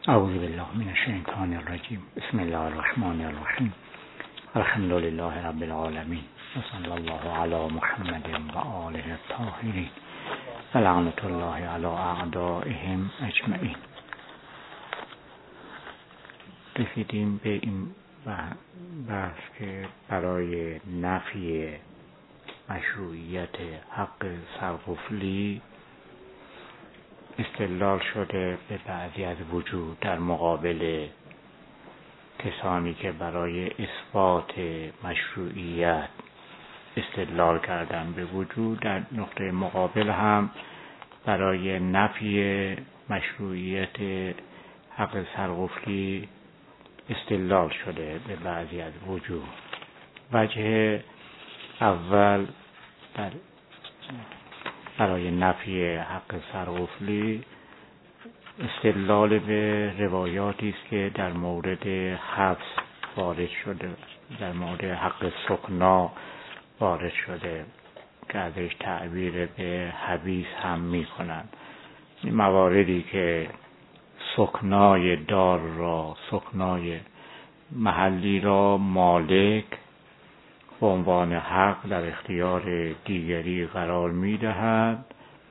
اعوذ بالله من الشیطان الرجیم. بسم الله الرحمن الرحیم. الحمد لله رب العالمین و صلی الله علی محمد و آله الطاهرین و لعنت الله علی اعدائهم اجمعین. رسیدیم به این بحث که برای نفی مشروعیت حق سرقفلی استدلال شده به بعضی از وجوه در مقابل کسانی که برای اثبات مشروعیت استدلال کردن به وجوه. در نقطه مقابل هم برای نفی مشروعیت حق سرقفلی استدلال شده به بعضی از وجوه. وجه اول برای نفی حق سرقفلی استدلال به روایاتی است که در مورد حبس وارد شده، در مورد حق سکنا وارد شده که ازش تعبیر به حبیس هم می کنند. این مواردی که سکنای دار را، سکنای محلی را مالک به عنوان حق در اختیار دیگری قرار می دهد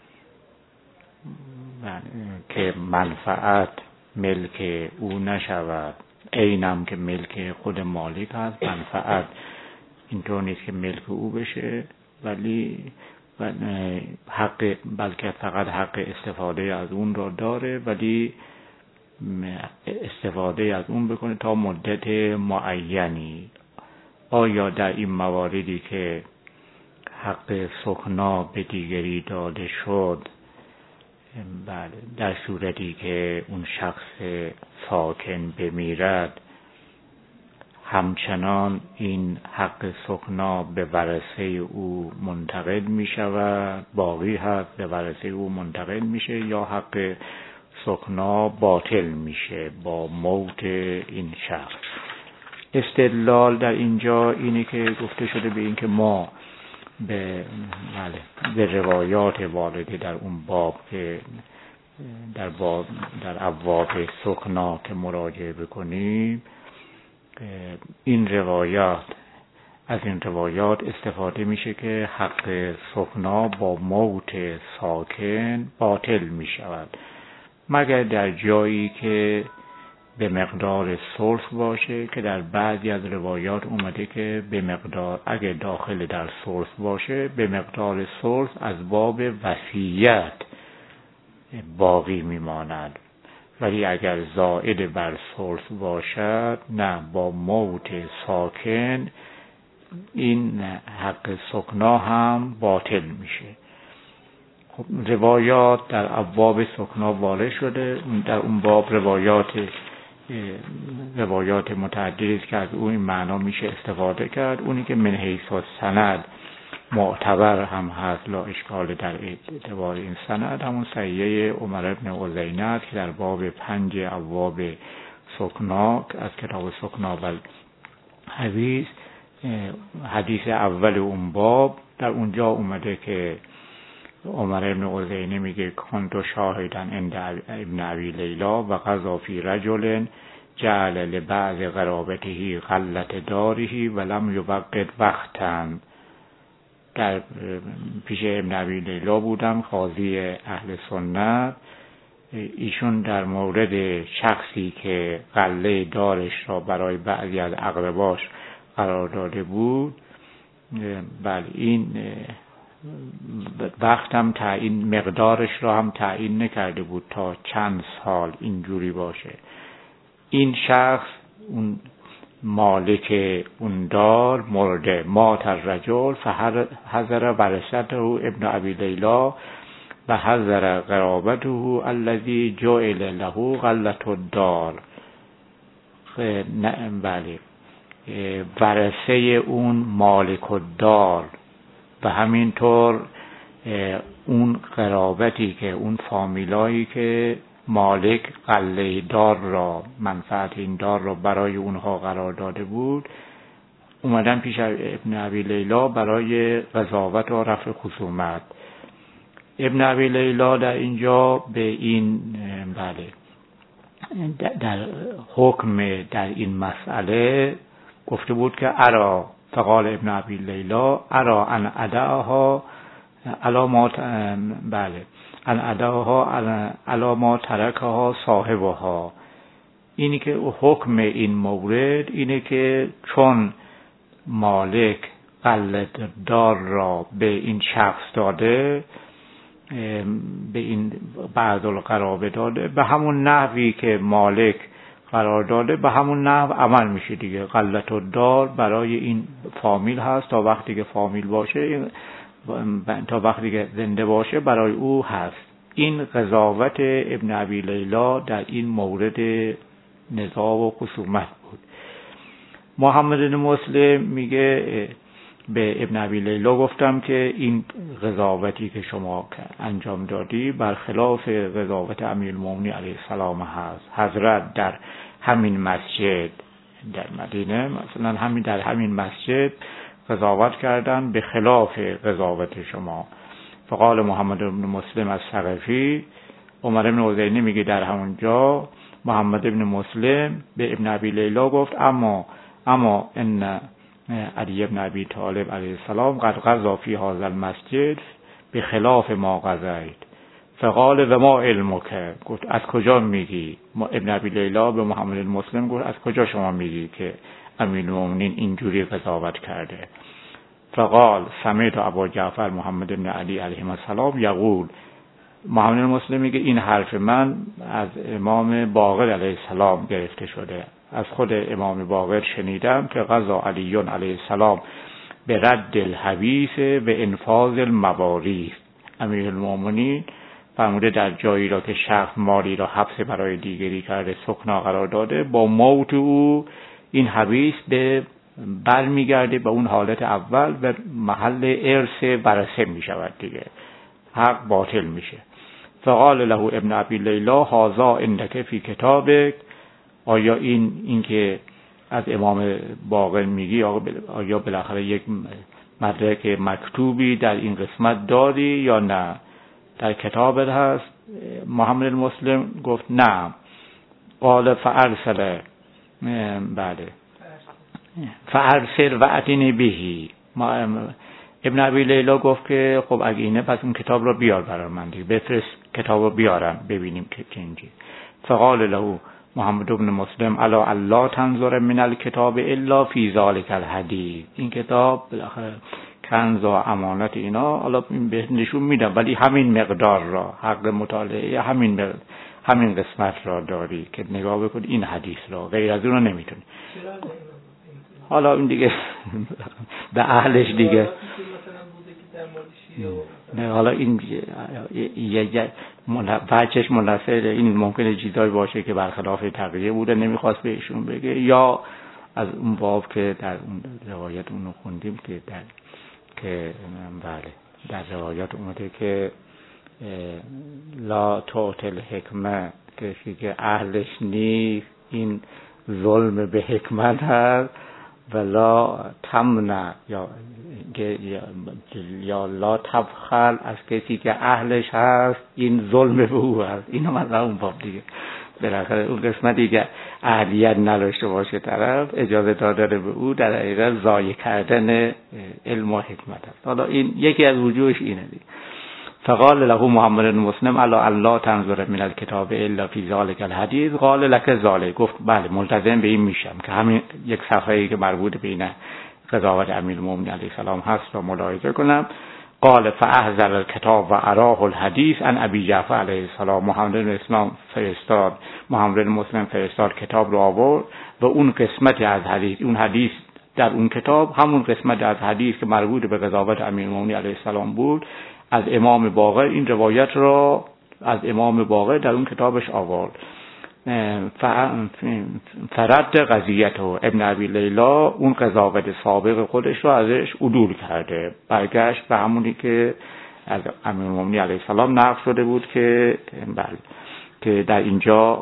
که منفعت ملک او نشود، اینم که ملک خود مالک هست، منفعت اینطور نیست که ملک او بشه، ولی حق، بلکه فقط حق استفاده از اون را داره، ولی استفاده از اون بکنه تا مدت معینی. آیا در این مواردی که حق سکنا به دیگری داده شد، در صورتی که اون شخص ساکن بمیرد، همچنان این حق سکنا به ورثه او منتقل می شود، باقی هست به ورثه او منتقل میشه، یا حق سکنا باطل میشه با موت این شخص؟ استدلال در اینجا اینه که گفته شده به این که ما به روایات وارده در اون باب که در ابواب سکنا که مراجعه بکنیم، این روایات، از این روایات استفاده میشه که حق سکنا با موت ساکن باطل میشود، مگر در جایی که به مقدار ثلث باشه، که در بعضی از روایات اومده که به مقدار، اگه داخل در ثلث باشه به مقدار ثلث از باب وصیت باقی میماند، ولی اگر زائد بر ثلث باشد نه، با موت ساکن این حق سکنا هم باطل میشه. خب روایات در ابواب سکنا وارد شده، در اون باب روایات متعددی است که از اون این معنا میشه استفاده کرد. اونی که من حیث السند معتبر هم هست، لا اشکال در اعتبار این سند، همون صحیحه عمر بن عزینه است که در باب 5 ابواب سکنا از کتاب سکنا و حدیث، حدیث اول اون باب، در اونجا اومده که عمر بن عزینه میگه کنت شاهدن عند ابن ابی لیلا و قضا فی رجل جعل لبعض قرابته غلت داره ولم یوقت وقتا. در پیش ابن ابی لیلا بودم، قاضی اهل سنت، ایشون در مورد شخصی که غله دارش را برای بعضی از اقرباش قرار داده بود، بله این وقت هم تعیین، مقدارش را هم تعیین نکرده بود تا چند سال اینجوری باشه. این شخص، اون مالک اون دار مرده، مات الرجل فحضر ورثته ابن ابی لیلا و حضر قرابته الذی جعل له غلة الدار. بله، ورثه اون مالک الدار و همینطور اون قرابتی که، اون فامیلایی که مالک غله دار را، منفعت این دار را برای اونها قرار داده بود، اومدن پیش ابن ابی لیلا برای قضاوت و رفع خصومت. ابن ابی لیلا در اینجا به این در حکم در این مسئله گفته بود که ارا، فقال ابن ابی لیلا ارا ان ادعها علامات، بله، ان ادعها علامات ترکها صاحبها. اینی که حکم این مورد اینه که چون مالک قلت دار را به این شخص داده، به این بعض القرابه داده، به همون نحوی که مالک قرار داده به همون نحو عمل میشه دیگه. قلت الدار برای این فامیل هست تا وقتی که فامیل باشه، تا وقتی که زنده باشه برای او هست. این قضاوت ابن ابی لیلا در این مورد نزاع و خصومت بود. محمد بن مسلم میگه به ابن ابی لیلا گفتم که این قضاوتی که شما انجام دادی برخلاف قضاوت امیرالمومنین علیه السلام هست. حضرت در همین مسجد در مدینه مثلا در همین مسجد قضاوت کردن به خلاف قضاوت شما. فقال محمد بن مسلم از ثقفی، عمر بن حزینی میگه در همونجا محمد بن مسلم به ابن ابی لیلا گفت اما ان علی بن ابی طالب علیه السلام قد قضا فی هذا المسجد به خلاف ما قضیت. فقال و ما علمک، گفت از کجا میگی؟ ابن ابی لیلا به محمد بن مسلم گفت از کجا شما میگی که امیرالمومنین اینجوری قضاوت کرده؟ فقال سمعت ابا جعفر محمد بن علی علیه السلام یقول، محمد بن مسلم میگه این حرف من از امام باقر علیه السلام گرفته شده. از خود امام باقر شنیدم که قضا علی علیه السلام به رد الحبیث و انفاذ المواریث. امیرالمومنین فرموده در جایی را که شخص مالی را حبس برای دیگری کرده سکنا قرار داده، با موت او این حبیث به برمیگرده به اون حالت اول و محل ارث ورثه می شود دیگه، حق باطل میشه. فقال له ابن ابی لیلا هذا عندک فی کتابک، آیا این که از امام باقر میگی آیا بالاخره یک مدرک مکتوبی در این قسمت داری یا نه؟ در کتابت هست؟ محمد مسلم گفت نه. قال فارسل، بله، فارسل و اتینی بهی. ابن ابی لیلا گفت که خب اگه اینه پس اون کتاب رو بیار برای من دیگه، بفرست کتاب رو بیارم ببینیم که اینجی. فقال له محمد بن مسلم الا الله تنظر من الکتاب الا فی ذلک الحدیث. این کتاب بالاخره کنز و امانت اینا حالا به نشون میدم، ولی همین مقدار را حق مطالعه همین قسمت را داری که نگاه بکن این حدیث را، غیر از اون رو نمیتونی. حالا این دیگه به اهلش دیگه نه، حالا این بچهش منصر این ممکنه چیزایی باشه که برخلاف تقریه بوده نمیخواست بهشون بگه، یا از اون باب که در اون روایت اونو خوندیم که بله در روایت اومده که لا توتل حکمه، که اهلش نیست، این ظلم به حکمت هست، ولا تمنع یا لا تبخل از کسی که اهلش هست، این ظلم به او هست. اینو مثلا اون باب دیگه بالاخره اون قسمتی که اهلیت نداشته باشه طرف اجازه داده به او در حقیقت ضایع کردن علم و حکمت است. حالا این یکی از وجوهش اینه دیگه. فقال له محمد بن مسلم الا الله تنظر من الکتاب الا فی ذلک الحدیث قال لك ذلك. گفت بله ملتزم به این میشم که همین یک صفحه‌ای که مربوط به این قضاوت امیرالمومنین علیه السلام هست رو ملاحظه کنم. قال فاحذر الكتاب و اراه الحدیث عن ابی جعفر علیه السلام. محمد بن مسلم فرستاد کتاب رو آورد و اون قسمت از حدیث، اون حدیث در اون کتاب همون قسمت از حدیث که مربوط به قضاوت امیرالمومنین علیه السلام بود از امام باقر، این روایت را از امام باقر در اون کتابش آورد. فرد قضیته ابن ابی لیلا اون قضاوت سابق خودش را ازش عدول کرده، برگشت به همونی که از امیرالمومنین علیه السلام نقل شده بود که بله که در اینجا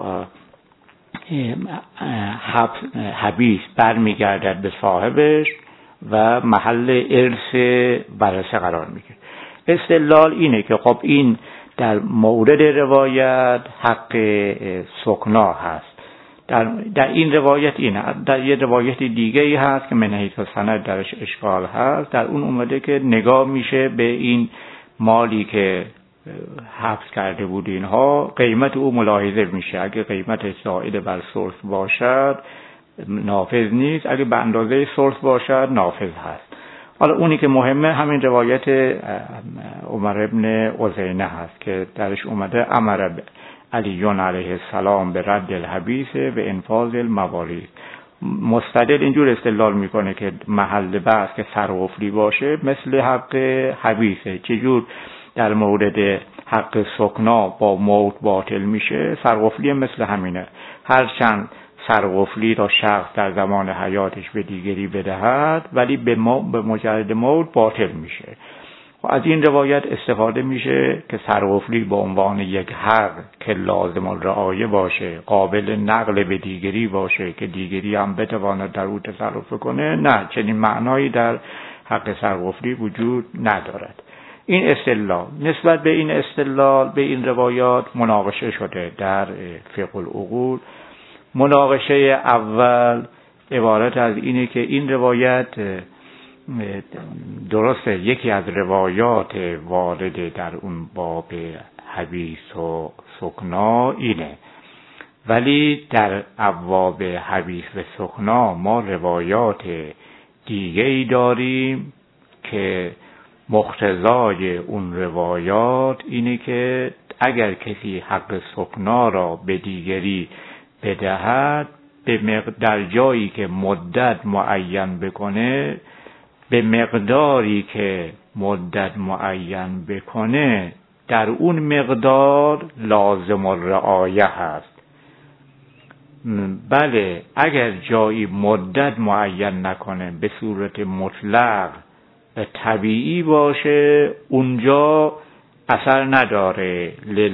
حبیث برمیگردد به صاحبش و محل ارث ورثه قرار میگیره. استدلال اینه که خب این در مورد روایت حق سکنا هست. در این روایت اینه. در یه روایت دیگه ای هست که من حیث السند درش اشکال هست. در اون اومده که نگاه میشه به این مالی که حبس کرده بود اینها، قیمت او ملاحظه میشه. اگه قیمتش زائد بر ثلث باشد نافذ نیست، اگه به اندازه ثلث باشد نافذ هست. حالا اونی که مهمه همین روایت عمر ابن عزینه هست که درش اومده امر علی علیه السلام به رد الحبیث به انفاذ المواریث. مستدل اینجور استدلال میکنه که محل بحث که سرقفلی باشه مثل حق حبیثه. چجور در مورد حق سکنا با موت باطل میشه، سرقفلی مثل همینه. هرچند سرقفلی را شخص در زمان حیاتش به دیگری بدهد ولی به مجرد موت باطل میشه. از این روایت استفاده میشه که سرقفلی به عنوان یک حق که لازم الرعایه باشه، قابل نقل به دیگری باشه که دیگری هم بتواند در او تصرف کنه، نه، چنین معنایی در حق سرقفلی وجود ندارد. این استدلال نسبت به این استدلال به این روایات مناقشه شده در فقه العقول. مناقشه اول عبارت از اینه که این روایت درسته یکی از روایات وارد در اون باب حبیث و سکنا اینه، ولی در ابواب حبیث و سکنا ما روایات دیگه‌ای داریم که مقتضای اون روایات اینه که اگر کسی حق سکنا را به دیگری بدهد در جایی که مدت معین بکنه، به مقداری که مدت معین بکنه در اون مقدار لازم الرعایه هست. بله اگر جایی مدت معین نکنه به صورت مطلق و طبیعی باشه اونجا اثر نداره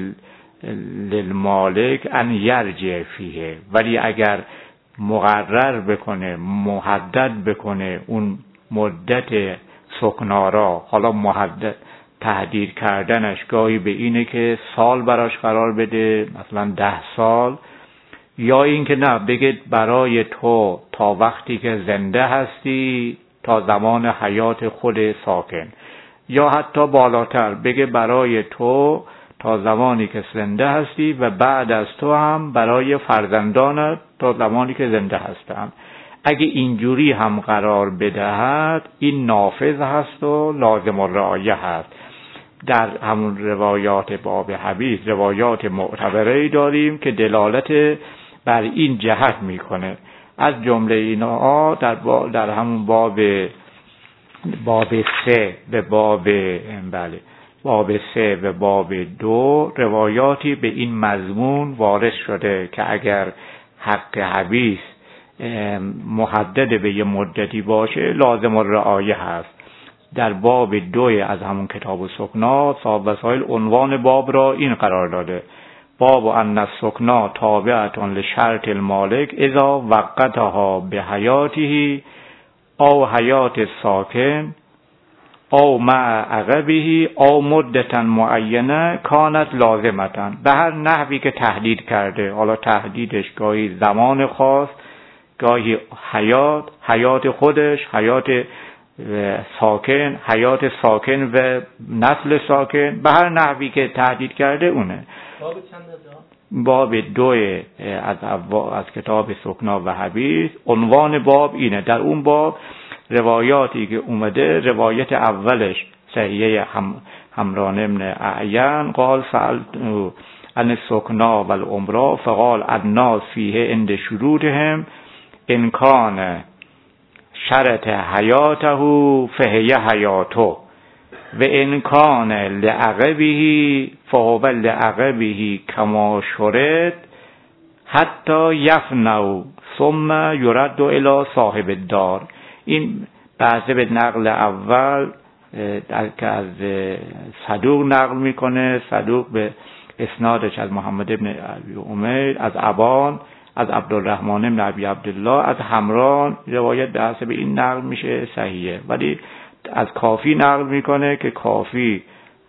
للمالک ان یرجع فیه، ولی اگر مقرر بکنه محدد بکنه اون مدت سکنا را، حالا محدد تحدید کردنش گاهی به اینه که سال براش قرار بده، مثلا 10 سال، یا اینکه نه بگه برای تو تا وقتی که زنده هستی تا زمان حیات خود ساکن، یا حتی بالاتر بگه برای تو تا زمانی که زنده هستی و بعد از تو هم برای فرزندانت تا زمانی که زنده هستند. اگه اینجوری هم قرار بدهد این نافذ هست و لازم الرعایه هست. در همون روایات باب حبیث روایات معتبره‌ای داریم که دلالت بر این جهت میکنه. از جمله اینا در همون باب 3 به باب 3 و باب 2 روایاتی به این مضمون وارد شده که اگر حق حبیث محدد به یه مدتی باشه لازم الرعایه هست. در باب 2 از همون کتاب السکنا صاحب وسائل عنوان باب را این قرار داده: باب ان السکنا تابعة لشرط المالک اذا وقتها به حیاته او حیات الساکن او مع عقبه او مدتا معینه کانت لازمتا. به هر نحوی که تحدید کرده، حالا تحدیدش گاهی زمان خاص، گاهی حیات خودش، حیات ساکن، حیات ساکن و نسل ساکن، به هر نحوی که تحدید کرده اونه. باب چند؟ باب 2 از کتاب سکنا و حبیث. عنوان باب اینه. در اون باب روایاتی که اومده، روایت اولش صحیحه حمران ابن اعین قال سألت عن السکنا و العمرة فقال الناس فیه عند شروطهم ان کان شرط حیاته فهی حیاته و ان کان لعقبه فهو لعقبه کما شرط حتی یفنوا ثم یرد الی صاحب الدار. این بحث به نقل اول که از صدوق نقل میکنه، صدوق به اسنادش از محمد ابن ابی عمیر، از ابان، از عبدالرحمن ابن ابی عبدالله، از حمران. روایت به حسب این نقل میشه صحیحه، ولی از کافی نقل میکنه که کافی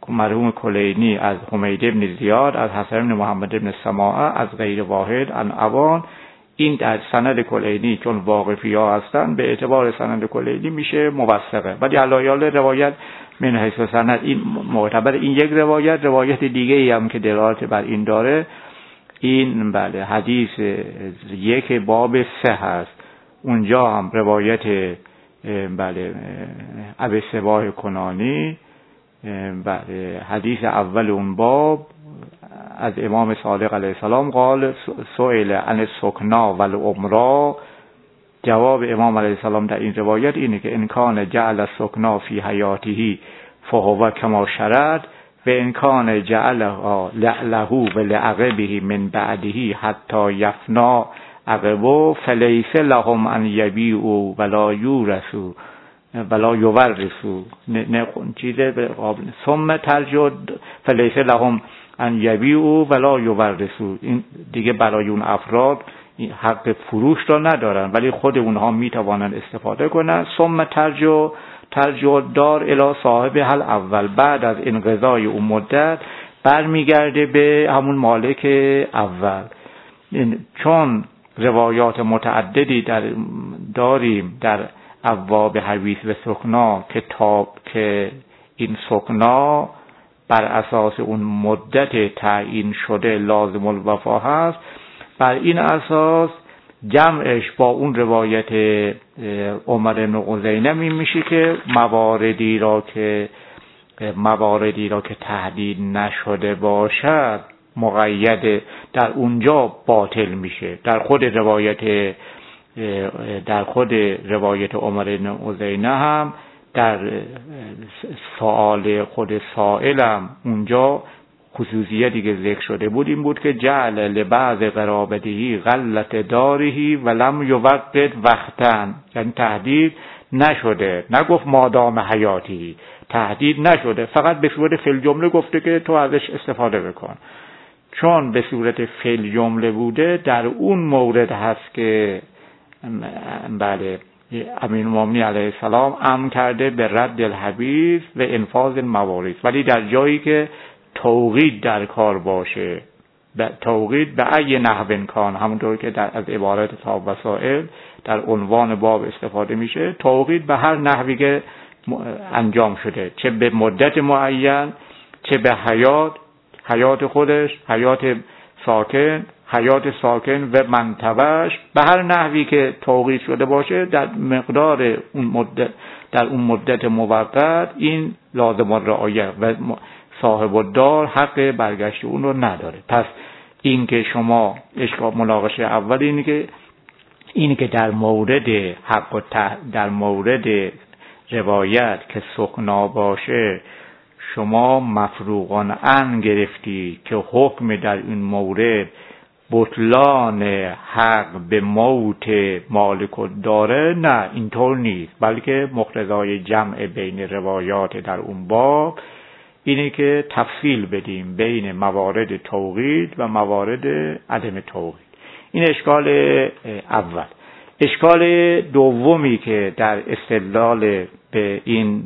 مرحوم کلینی از حمید بن زیاد از حسن بن محمد بن سماعه از غیر واحد عن ابان. این در سند کلینی چون واقفی ها هستن به اعتبار سند کلینی میشه موثقه، ولی علایال روایت من حیث سند این معتبر. این یک روایت دیگه ای هم که دلالت بر این داره، این بله حدیث 1 باب 3 هست. اونجا هم روایت بله ابی صباح کنانی، بله حدیث اول اون باب از امام صادق علیه السلام قال سئل عن السکنا والعمرا. جواب امام علیه السلام در این روایت اینه که ان کان جعل السکنا فی حیاته فهو کما شرط و ان کان جعله له و لعقبه من بعده حتی یفنا عقبه فلیس لهم ان یبیعوا ولا یورثوا ولا یورثوا. نه چیزه قابل ثم ترجع فلیس لهم ان یبیعوا ولا یورثوا. این دیگه برای اون افراد حق فروش را ندارن، ولی خود اونها میتوانند استفاده کنند. ثم ترجع دار الی صاحب حل اول. بعد از انقضای اون مدت برمیگرده به همون مالک اول. چون روایات متعددی داریم در ابواب حویث و سکنا که این سکنا بر اساس اون مدت تعیین شده لازم الوفا هست، بر این اساس جمعش با اون روایت عمر بن قزینه میشه که مواردی را که تحدید نشده باشد مقید در اونجا باطل میشه. در خود روایت عمر بن قزینه هم در سوال خود سائلم اونجا خصوصیتی که ذکر شده بود این بود که جعل لبعض قرابته غلت دارهی ولم یوقت وقتن، یعنی تهدید نشده، نگفت مادام حیاتی، تهدید نشده، فقط به صورت فعل جمله گفته که تو ازش استفاده بکن. چون به صورت فعل جمله بوده در اون مورد هست که بله امیرالمومنین علیه السلام امر کرده به رد الحبیث و انفاذ المواریث، ولی در جایی که توقید در کار باشه، توقید به ای نحو کان، همونطور که از عبارت صاحب وسائل در عنوان باب استفاده میشه، توقید به هر نحوی که انجام شده، چه به مدت معین، چه به حیات خودش، حیات ساکن و منطبهش، به هر نحوی که توقید شده باشه در مقدار اون مدت موقت این لازم الرعایه و صاحب الدار حق برگشت اون رو نداره. پس این که شما مناقشه اول اینی که در مورد حق و در مورد روایت که سکنا باشه شما مفروغان ان گرفتی که حکم در این مورد بطلان حق به موت مالک الداره، نه اینطور نیست، بلکه مقتضای جمع بین روایات در اون باب اینه که تفصیل بدیم بین موارد توقید و موارد عدم توقید. این اشکال اول. اشکال دومی که در استدلال به این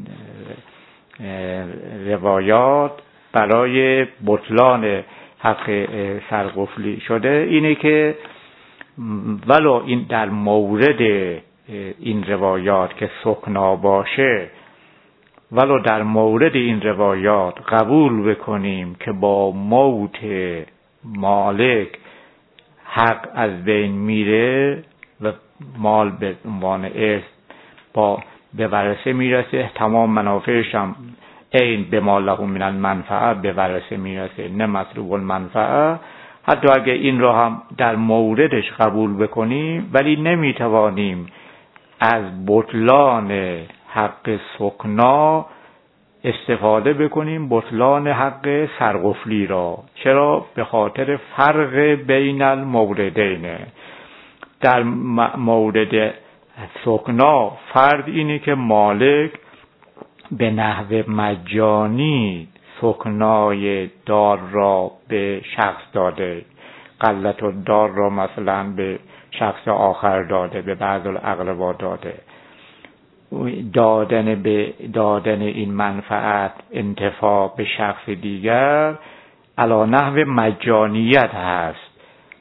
روایات برای بطلان حق سرقفلی شده اینه که ولو این در مورد این روایات که سکنا باشه، ولو در مورد این روایات قبول بکنیم که با موت مالک حق از بین میره و مال به عنوان ارث به ورثه میرسه، تمام منافعش هم این به مال له من المنفعه به ورثه میرسه، نه مطلوب المنفعه. حتی اگه این را هم در موردش قبول بکنیم، ولی نمیتوانیم از بطلان حق سکنا استفاده بکنیم بطلان حق سرقفلی را. چرا؟ به خاطر فرق بین الموردین. در مورد سکنا فرض اینه که مالک به نحو مجانی سکنای دار را به شخص داده، غلت الدار را مثلا به شخص آخر داده، به بعض الاقربا داده. دادن این منفعت انتفاع به شخص دیگر علی نحو مجانیت هست.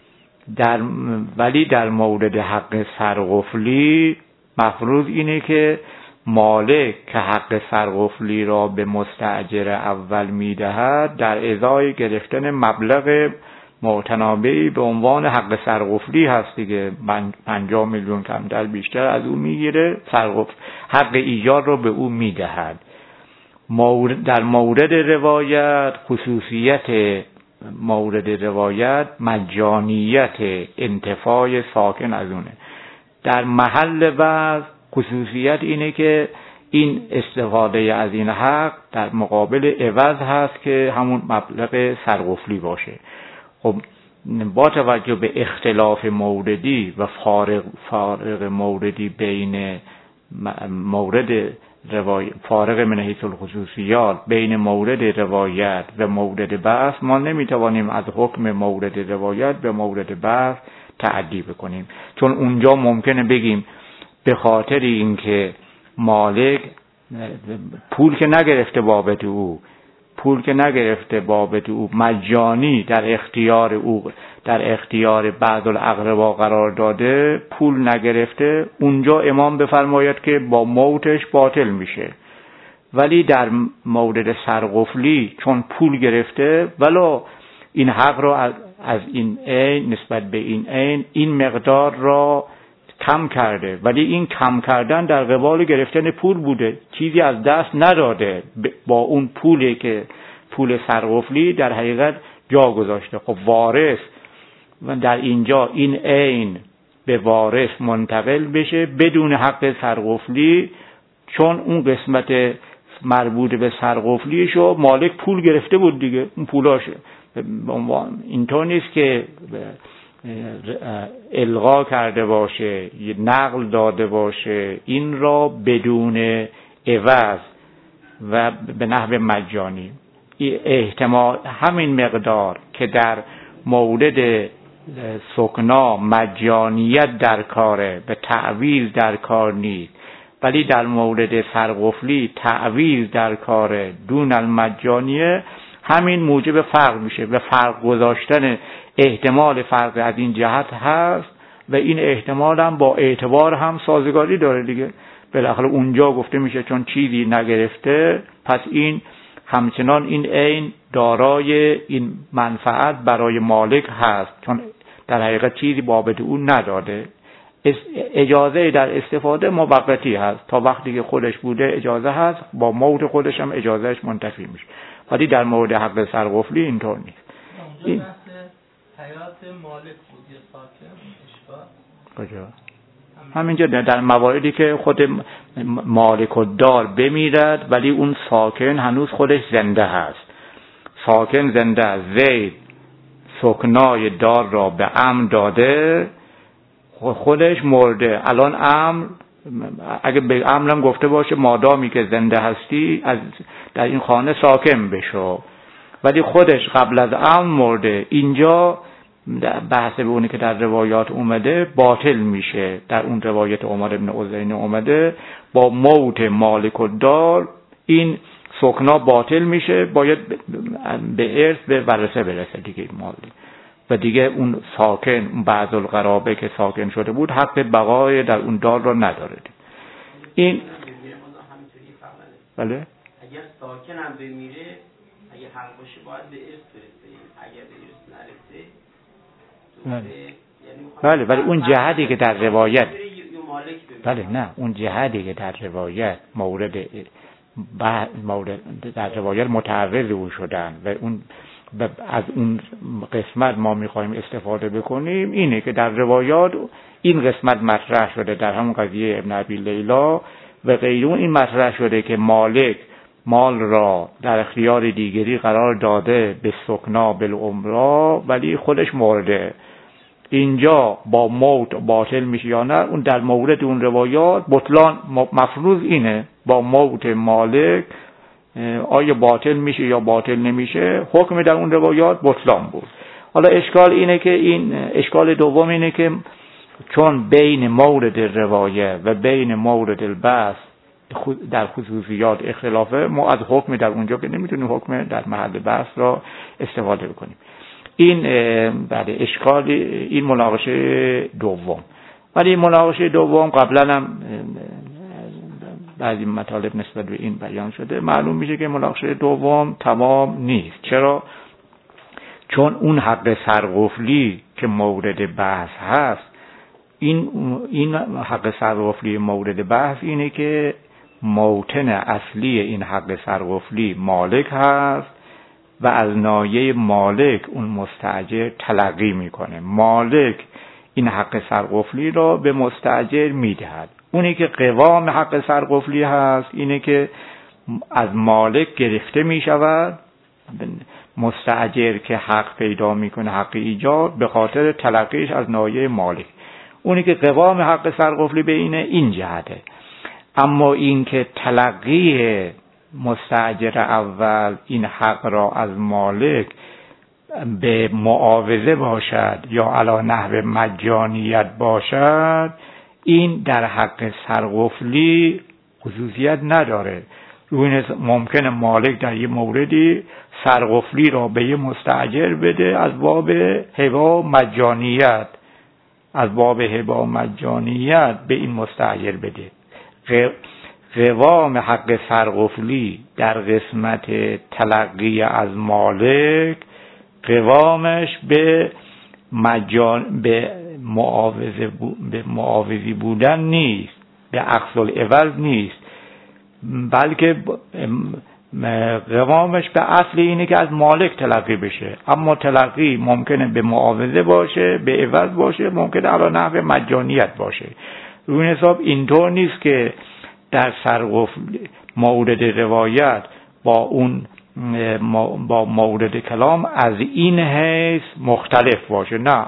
ولی در مورد حق سرقفلی مفروض اینه که مالک که حق سرقفلی را به مستاجر اول میدهد در ازای گرفتن مبلغ معتنابه‌ای به عنوان حق سرقفلی هست دیگه. 50 میلیون کمتر بیشتر از او میگیره، حق ایجار را به او میدهد. در مورد روایت خصوصیت مورد روایت مجانیت انتفاع ساکن از اونه. در محل وضع خصوصیت اینه که این استفاده از این حق در مقابل عوض هست که همون مبلغ سرقفلی باشه. خب با توجه به اختلاف موردی و فارق موردی بین فارق من حیث الخصوصیات بین مورد روایت و مورد بحث، ما نمیتوانیم از حکم مورد روایت به مورد بحث تعدی بکنیم، چون اونجا ممکنه بگیم به خاطر اینکه مالک پول که نگرفته بابت او مجانی در اختیار بعض الاقربا قرار داده، پول نگرفته، اونجا امام بفرماید که با موتش باطل میشه. ولی در مورد سرقفلی چون پول گرفته ولی این حق را از این عین نسبت به این عین این مقدار را کم کرده، ولی این کم کردن در قبال گرفتن پول بوده، چیزی از دست نداده، با اون پولی که پول سرقفلی در حقیقت جا گذاشته. خب وارث و در اینجا این عین به وارث منتقل بشه بدون حق سرقفلی، چون اون قسمت مربوط به سرقفلیشو مالک پول گرفته بود دیگه، اون پولاشه. اینطور نیست که الغا کرده باشه، نقل داده باشه این را بدون عوض و به نحو مجانی. احتمال همین مقدار که در مورد سکنا مجانیت در کاره و تعویض در کار نیست، ولی در مورد سرقفلی تعویض در کاره دون المجانیه، همین موجب فرق میشه و فرق گذاشتن احتمال فرق از این جهت هست و این احتمال هم با اعتبار هم سازگاری داره دیگه. بالاخره اونجا گفته میشه چون چیزی نگرفته پس این همچنان این عین دارای این منفعت برای مالک هست، چون در حقیقت چیزی بابت اون نداده. اجازه در استفاده موقتی هست، تا وقتی که خودش بوده اجازه هست، با موت خودش هم اجازهش منتفی میشه، ولی در مورد حق سرقفلی اینطور نیست. این حیات مالک بود یا ساکن کجا؟ همینجا در مواردی که خود مالک و دار بمیرد ولی اون ساکن هنوز خودش زنده هست، ساکن زنده است، زید سکنای دار را به امر داده، خودش مرده. الان امر اگه به امرم گفته باشه مادامی که زنده هستی از در این خانه ساکن بشو، ولی خودش قبل از امر مرده، اینجا بحث به اونی که در روایات اومده باطل میشه. در اون روایت عمر ابن عزین اومده با موت مالک الدار این سکنا باطل میشه، باید به ارث به ورثه برسه دیگه مال، و دیگه اون ساکن اون بعض القرابه که ساکن شده بود حق بقای در اون دار را نداره. این بله اگر ساکن هم بمیره اگه حق باشه باید به ارث برسه، اگر به ارث نرسه بله، ولی اون جهتی که در روایت بله نه اون جهتی که در روایت مورد در روایت متعرض او شدن و اون از اون قسمت ما میخوایم استفاده بکنیم اینه که در روایات این قسمت مطرح شده. در همون قضیه ابن ابی لیلا و غیرون این مطرح شده که مالک مال را در اختیار دیگری قرار داده به سکنا بالعمرا ولی خودش مرده، اینجا با موت باطل میشه یا نه. اون در مورد اون روایات بطلان مفروض اینه با موت مالک آیا باطل میشه یا باطل نمیشه، حکم در اون روایات بطلان بود. حالا اشکال اینه که اشکال دوم اینه که چون بین مورد روایه و بین مورد البحث در خصوصیات اختلافه، ما از حکم در اونجا که نمیتونیم حکم در محل بحث را استفاده بکنیم. این بعد اشکال این مناقشه دوم. ولی این مناقشه دوم قبلا هم بعضی مطالب نسبت به این بیان شده. معلوم میشه که مناقشه دوم تمام نیست. چرا؟ چون اون حق سرقفلی که مورد بحث هست، این حق سرقفلی مورد بحث اینه که موطن اصلی این حق سرقفلی مالک هست و از ناحیه مالک اون مستاجر تلقی میکنه. مالک این حق سرقفلی را به مستاجر میدهد. اونی که قوام حق سرقفلی هست اینه که از مالک گرفته میشود. مستاجر که حق پیدا میکنه، حق ایجاد، به خاطر تلقیش از ناحیه مالک. اونی که قوام حق سرقفلی به این جهته. اما این که تلقی مستاجر اول این حق را از مالک به معاوضه باشد یا علی نحو مجانیت باشد، این در حق سرقفلی خصوصیت نداره. ممکنه مالک در یه موردی سرقفلی را به یه مستاجر بده از باب هبه مجانیت، از باب هبه مجانیت به این مستاجر بده. قوام حق سرقفلی در قسمت تلقی از مالک قوامش به معاوضی بودن نیست، به اخذ العوض نیست، بلکه قوامش به اصل اینه که از مالک تلقی بشه. اما تلقی ممکنه به معاوضه باشه، به عوض باشه، ممکنه علی نحو مجانیت باشه. روی حساب اینطور نیست که در سرقفل مورد روایت با مورد کلام از این حیث مختلف باشه. نه،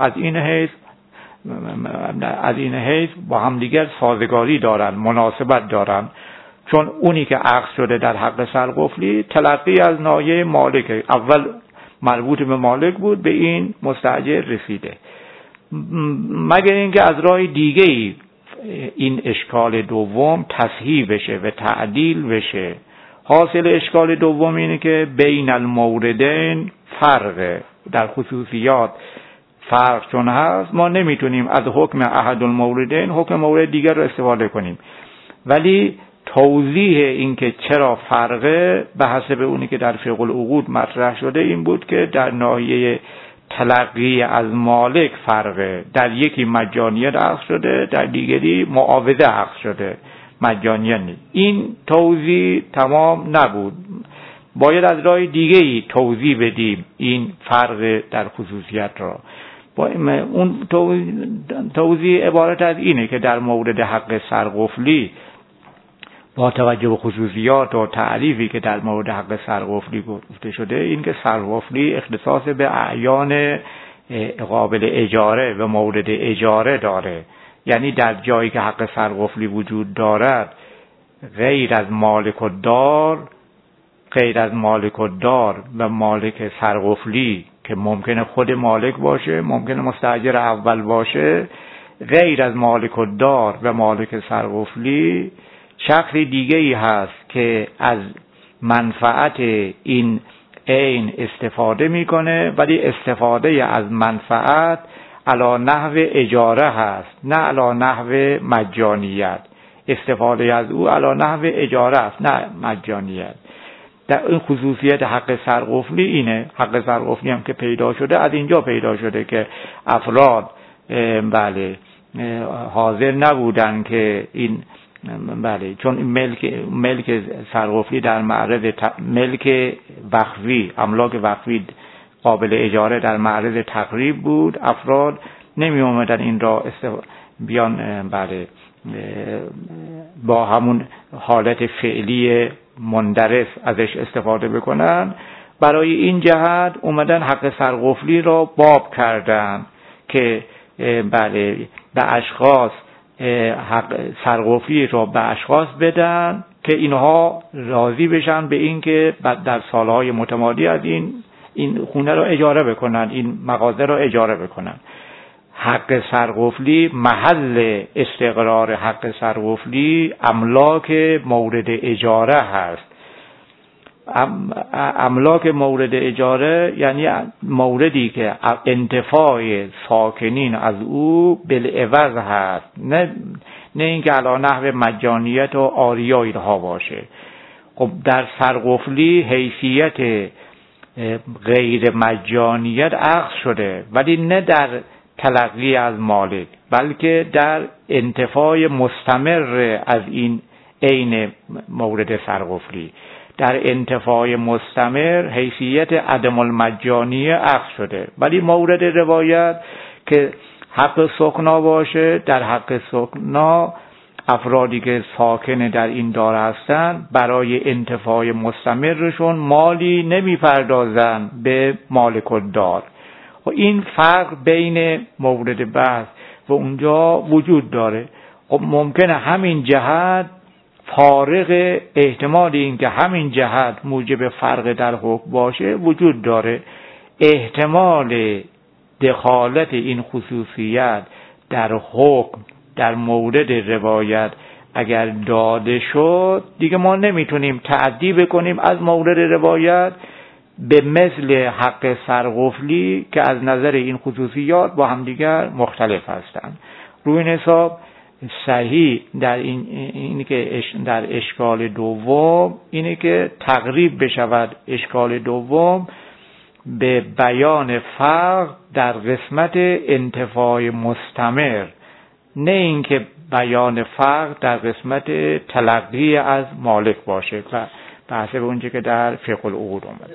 از این حیث با هم دیگر سازگاری دارن، مناسبت دارن. چون اونی که عقد شده در حق سرقفلی تلقی از ناحیه مالک، اول مربوط به مالک بود، به این مستاجر رسیده. مگر اینکه از راه دیگه‌ای این اشکال دوم تصحیح بشه و تعدیل بشه. حاصل اشکال دوم اینه که بین الموردین فرق، در خصوصیات فرق چون هست، ما نمیتونیم از حکم احد الموردین حکم مورد دیگر رو استفاده کنیم. ولی توضیح این که چرا فرقه به حسب اونی که در فقه العقود مطرح شده این بود که در ناحیه تلقی از مالک فرقه، در یکی مجانیت عقد شده، در دیگری معاوضه عقد شده، مجانیت نیست. این توضیح تمام نبود، باید از راه دیگه‌ای توضیح بدیم این فرق در خصوصیت را. اون توضیح عبارت از اینه که در مورد حق سرقفلی با توجه به خصوصیات و تعریفی که در مورد حق سرقفلی گفته شده، این که سرقفلی اختصاص به اعیان قابل اجاره و مورد اجاره داره. یعنی در جایی که حق سرقفلی وجود دارد، غیر از مالک الدار و مالک سرقفلی که ممکنه خود مالک باشه، ممکنه مستاجر اول باشه، غیر از مالک الدار و مالک سرقفلی شخص دیگه ای هست که از منفعت این عین استفاده میکنه، ولی استفاده از منفعت علی نحو اجاره هست، نه علی نحو مجانیت. استفاده از او علی نحو اجاره است، نه مجانیت. در این خصوصیت حق سرقفلی اینه. حق سرقفلی هم که پیدا شده، از اینجا پیدا شده که افراد حاضر نبودن که این چون ملک سرقفلی در معرض ملک وقفی، املاک وقفی قابل اجاره در معرض تقریب بود، افراد نمی اومدن این را بیان با همون حالت فعلی مندرس ازش استفاده بکنن. برای این جهت اومدن حق سرقفلی را باب کردن که به اشخاص حق سرقفلی را به اشخاص بدن که اینها راضی بشن به این که در سالهای متمادی از این خونه را اجاره بکنن، این مغازه را اجاره بکنن. حق سرقفلی، محل استقرار حق سرقفلی املاک مورد اجاره هست. املاک مورد اجاره یعنی موردی که انتفاع ساکنین از او بالعوض هست، نه اینکه علی نحو مجانیت و آریا اینها باشه. خب در سرقفلی حیثیت غیر مجانیت اخذ شده، ولی نه در تلقی از مالک، بلکه در انتفاع مستمر از این عین مورد سرقفلی. در انتفاع مستمر حیثیت عدم المجانیه اخذ شده، ولی مورد روایت که حق سکنا باشه، در حق سکنا افرادی که ساکن در این دار هستند برای انتفاع مستمرشون مالی نمی پردازن به مالک الدار. و این فرق بین مورد بحث و اونجا وجود داره. خب ممکنه همین جهت فارغ احتمال این که همین جهت موجب فرق در حکم باشه وجود داره. احتمال دخالت این خصوصیت در حکم در مورد روایت اگر داده شد، دیگه ما نمیتونیم تعدی بکنیم از مورد روایت به مثل حق سرقفلی که از نظر این خصوصیات با همدیگر مختلف هستند. روی این حساب صحیح در این که در اشکال دوم اینه که تقریب بشود اشکال دوم به بیان فرق در قسمت انتفاع مستمر، نه اینکه بیان فرق در قسمت تلقی از مالک باشه و بحث به اونجا که در فقه العقود اومده.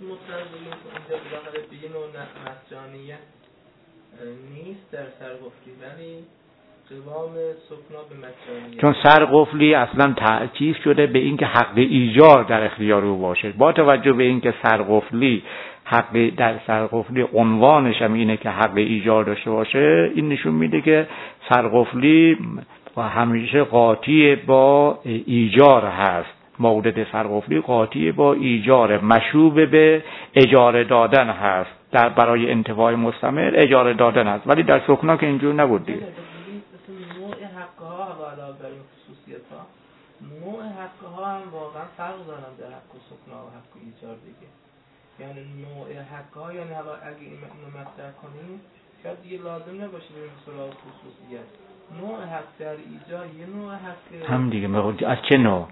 نیست در سرقفلی، ولی قوام سکنا به مجانیت، چون سرقفلی اصلا تأکید شده به اینکه حق ایجار در اختیار او باشه. با توجه به اینکه سرقفلی حق در سرقفلی عنوانش هم اینه که حق ایجار داشته باشه، این نشون میده که سرقفلی همیشه قاطی با ایجار هست. مورد سرقفلی قاطی با ایجار، مشوب به اجاره دادن هست، در برای انتفاع مستمر اجاره دادن هست، ولی در سکنا که اینجور نبود دیگه. نوع حقها علاوه بر این خصوصیت‌ها، نوع حقها هم واقعا فرق دارن در حق سکنا و حق ایجار دیگه. یعنی نوع حقها، یعنی حالا اگه اینو مطرح کنیم شاید دیگه لازم نباشه بریم سراغ خصوصیت. نوع حق در ایجار یه نوع حق هم دیگه میگه از چه نوع؟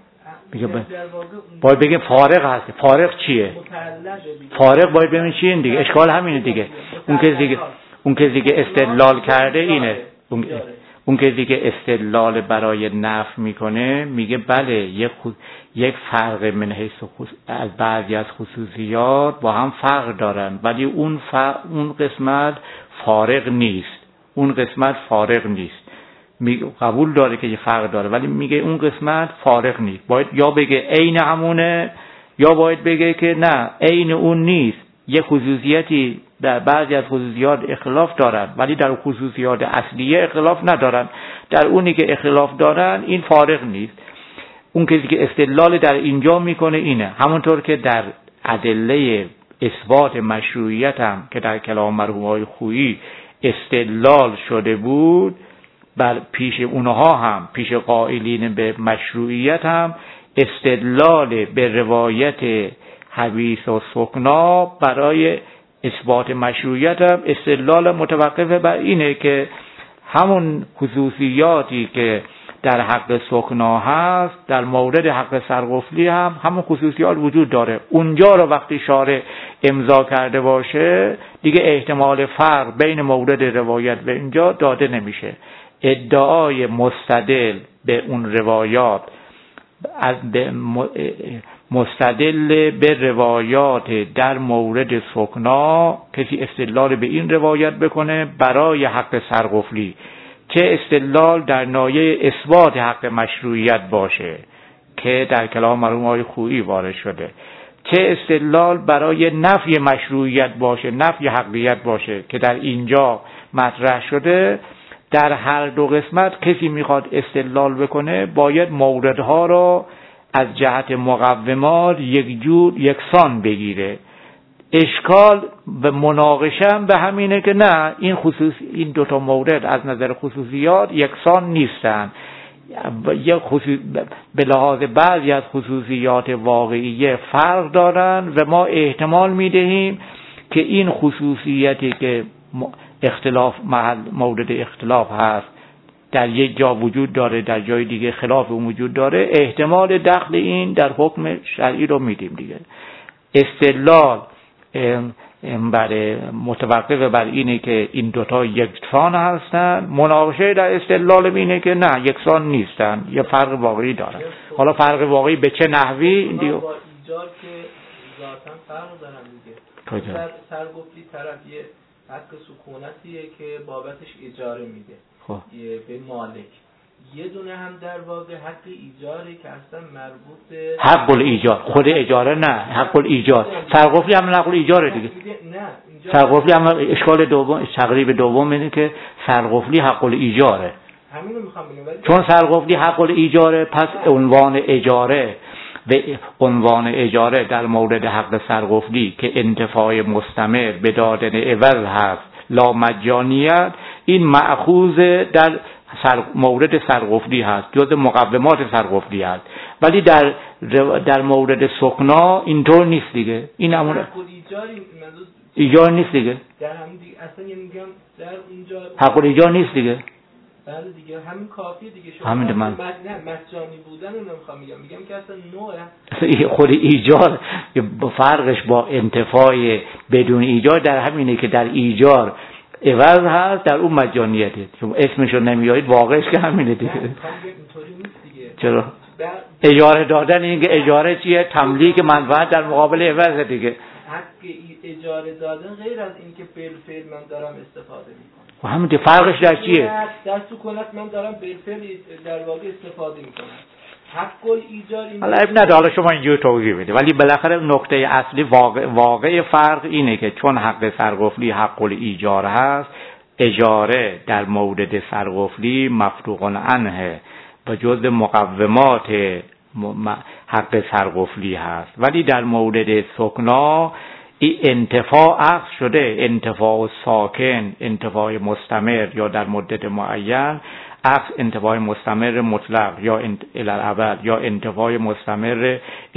باید بگیم فارغ هست. فارغ چیه؟ فارغ باید ببینیم چیه دیگه. اشکال همینه دیگه. اون که دیگه استدلال کرده اینه. اون که دیگه استدلال برای نفی میکنه میگه بله یک فرق من حیث از بعضی از خصوصیات با هم فرق دارن، ولی اون قسمت فارغ نیست. اون قسمت فارغ نیست. قبول داره که یه فرق داره، ولی میگه اون قسمت فارغ نیست. باید یا بگه عین همونه، یا باید بگه که نه عین اون نیست. یه خصوصیتی در بعضی از خصوصیات اختلاف دارن، ولی در خصوصیات اصلیه اختلاف ندارن. در اونی که اختلاف دارن این فارغ نیست. اون کسی که استدلال در اینجا میکنه اینه، همونطور که در ادله اثبات مشروعیت هم که در کلام مرحومای خویی استدلال شده بود، بر پیش اونها هم، پیش قائلین به مشروعیت هم استدلال به روایت حدیث و سکنا برای اثبات مشروعیت هم استدلال متوقف بر اینه که همون خصوصیاتی که در حق سکنا هست در مورد حق سرقفلی هم همون خصوصیات وجود داره. اونجا رو وقتی شارع امضا کرده باشه دیگه احتمال فرق بین مورد روایت و اینجا داده نمیشه. ادعای مستدل به اون روایات مستدل به روایات در مورد سکنا، کسی استدلال به این روایت بکنه برای حق سرقفلی، چه استدلال در نایه اثبات حق مشروعیت باشه که در کلام مرحوم آقای خویی وارد شده، چه استدلال برای نفی مشروعیت باشه، نفی حقیقت باشه که در اینجا مطرح شده. در هر دو قسمت کسی میخواد استدلال بکنه باید موردها را از جهت مقومات یک جور یکسان بگیره. اشکال به مناقشه هم به همینه که نه این دوتا مورد از نظر خصوصیات یکسان نیستن. به لحاظ بعضی از خصوصیات واقعیه فرق دارن و ما احتمال میدهیم که این خصوصیتی که مورد اختلاف هست در یک جا وجود داره، در جای دیگه خلاف اون وجود داره، احتمال دخل این در حکم شرعی رو میدیم دیگه. استدلال برای متوقف بر اینه که این دوتا یکسان هستن، مناقشه در استدلال اینه که نه یکسان نیستن، یه فرق واقعی دارن. حالا فرق واقعی به چه نحوی این دیگه با ایجار که ذاتاً فرق دارن دیگه. سرگفتی طرف یه حق سکونتیه که بابتش اجاره میده به مالک، یه دونه هم در واقع حق ایجاره که اصلا مربوط به حق الایجار، خود اجاره نه، حق الایجار. سرقفلی هم نقل ایجاره دیگه. نه سرقفلی هم اشکال دوم، تقریب دوم اینه که سرقفلی حق الایجاره. همینو میخوام بگم. چون سرقفلی حق الایجاره، پس عنوان اجاره به عنوان اجاره در مورد حق سرقفلی که انتفاع مستمر به دادن عوض هست لا مجانیت، این مأخوذ در مورد سرقفلی هست، جز مقومات سرقفلی هست. ولی در مورد سکنا اینطور نیست دیگه. این همون ایجار نیست دیگه. در همین دیگه اصلا میگم در اونجا حق الایجار نیست دیگه. بله دیگه همین کافیه دیگه. شما همین نه مجانی بودن رو نمیخوام میگم که اصلا نوعه خود ایجار فرقش با انتفاع بدون ایجار در همینه که در ایجار عوض هست، در اون مجانیته. چون اسمش رو نمیارید واقعش که همینه دیگه. اینطوری نیست دیگه. چرا؟ اجاره دادن این که اجاره چیه؟ تملیک منفعت در مقابل عوض دیگه. حق اجاره دادن غیر از این که بالفعل من دارم استفاده میکنم. و همین فرقش در چیه؟ در سکونت من دارم بالفعل در واقع استفاده میکنم. حق الایجار این حالا اب نداره، حالا شما اینجور توضیح بده. ولی بالاخره نکته اصلی واقع فرق اینه که چون حق سرقفلی حق الایجار هست، اجاره در مورد سرقفلی مفروغ عنه و جزء مقومات حق سرقفلی هست. ولی در مورد سکنا این انتفاع عقد شده، انتفاع ساکن، انتفاع مستمر یا در مدت معین، عقد انتفاع مستمر مطلق یا الابد یا انتفاع مستمر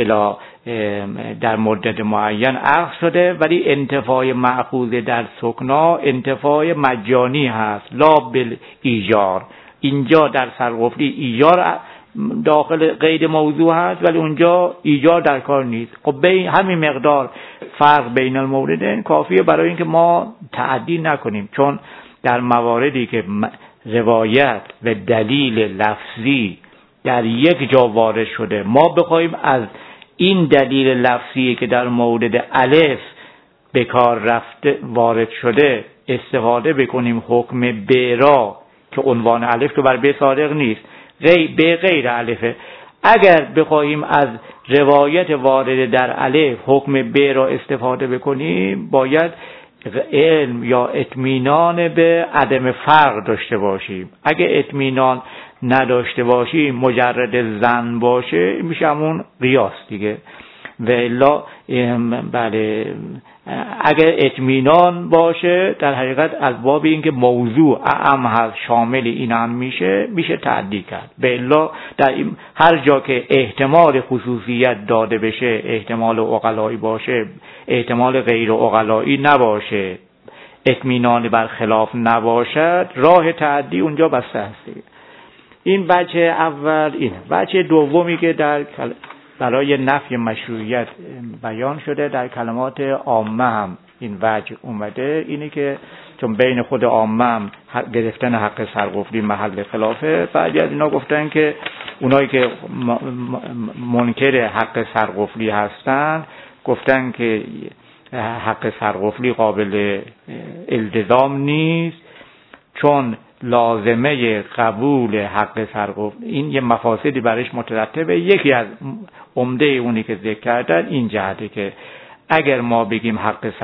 در مدت معین عقد شده. ولی انتفاع مأخوذ در سکنا انتفاع مجانی هست، لا بالایجار. اینجا در سرقفلی ایجار داخل قید موضوع هست ولی اونجا ایجار در کار نیست. خب همین مقدار فرق بین الموردین کافیه برای اینکه ما تعدی نکنیم. چون در مواردی که روایت و دلیل لفظی در یک جا وارد شده، ما بخوایم از این دلیل لفظی که در مورد الف به کار رفته وارد شده استفاده بکنیم، حکم برا که عنوان الف که بر به صادق نیست، به غیر الفه، اگر بخوایم از روایت وارد در الف حکم ب را استفاده بکنیم، باید علم یا اطمینان به عدم فرق داشته باشیم. اگه اطمینان نداشته باشیم، مجرد ظن باشه، میشه همون قیاس دیگه. و الا بله اگر اطمینان باشه در حقیقت از باب اینکه موضوع اعم هست شامل این هم میشه تعدی کرد. به الا در هر جا که احتمال خصوصیت داده بشه، احتمال عقلایی باشه، احتمال غیر عقلایی نباشه، اطمینان بر خلاف نباشد، راه تعدی اونجا بسته هست. این وجه اول اینه. وجه دومی که برای نفی مشروعیت بیان شده در کلمات عامه هم این وجه اومده، اینه که چون بین خود عامه هم گرفتن حق سرقفلی محل خلافه، بعضی از اینا گفتن که اونایی که منکر حق سرقفلی هستن گفتن که حق سرقفلی قابل التزام نیست، چون لازمه قبول حق سرقفلی این یه مفاسدی برش مترتبه. یکی از عمده اونی که ذکر کردن این جهته که اگر ما بگیم حق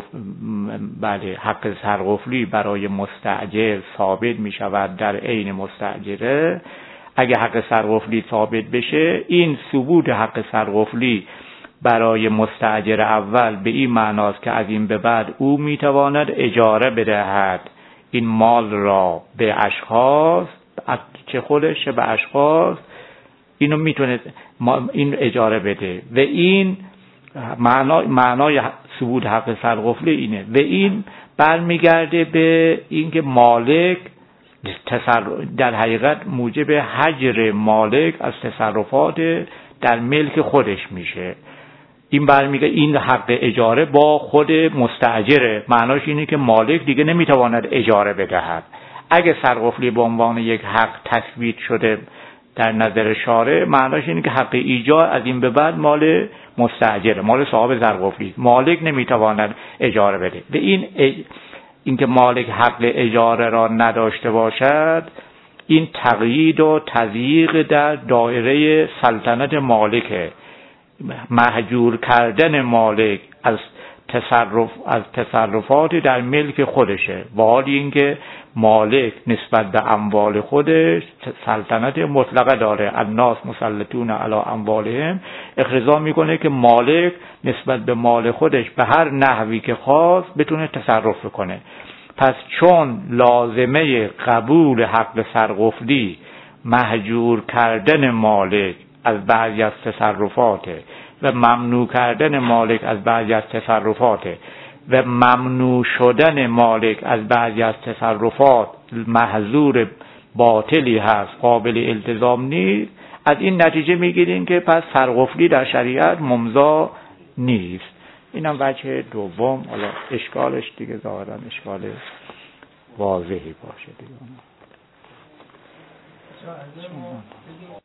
سرقفلی برای مستأجر ثابت می شود در عین مستأجره، اگر حق سرقفلی ثابت بشه، این ثبوت حق سرقفلی برای مستاجر اول به این معناست که از این به بعد او میتواند اجاره بدهد این مال را به اشخاص، چه خودش چه به اشخاص، اینو میتونه این اجاره بده و این معنای ثبوت حق سرقفلی اینه و این برمیگرده به اینکه مالک در حقیقت موجب حجر مالک از تصرفات در ملک خودش میشه. این برمیگه این حق اجاره با خود مستاجره، معناش اینه که مالک دیگه نمیتواند اجاره بدهد. اگه سرقفلی به عنوان یک حق تثبیت شده در نظر شارع، معناش اینه که حق ایجار از این به بعد مال مستاجره، مال صاحب سرقفلی، مالک نمیتواند اجاره بده. و اینکه مالک حق اجاره را نداشته باشد، این تقیید و تضییق در دایره سلطنت مالکه. محجور کردن مالک از تصرفات در ملک خودشه، و حالی اینکه مالک نسبت به اموال خودش سلطنت مطلقه داره. الناس مسلطون علی اموالهم، اقتضا میکنه که مالک نسبت به مال خودش به هر نحوی که خواست بتونه تصرف کنه. پس چون لازمه قبول حق سرقفلی محجور کردن مالک از بعضی از تصرفاته و ممنوع کردن مالک از بعضی از تصرفاته و ممنوع شدن مالک از بعضی از تصرفات محظور باطلی هست، قابل التزام نیست، از این نتیجه میگیریم که پس سرقفلی در شریعت ممضا نیست. اینم وجه دوم. حالا اشکالش دیگه ظاهرا اشکال واضحی باشه دیگه.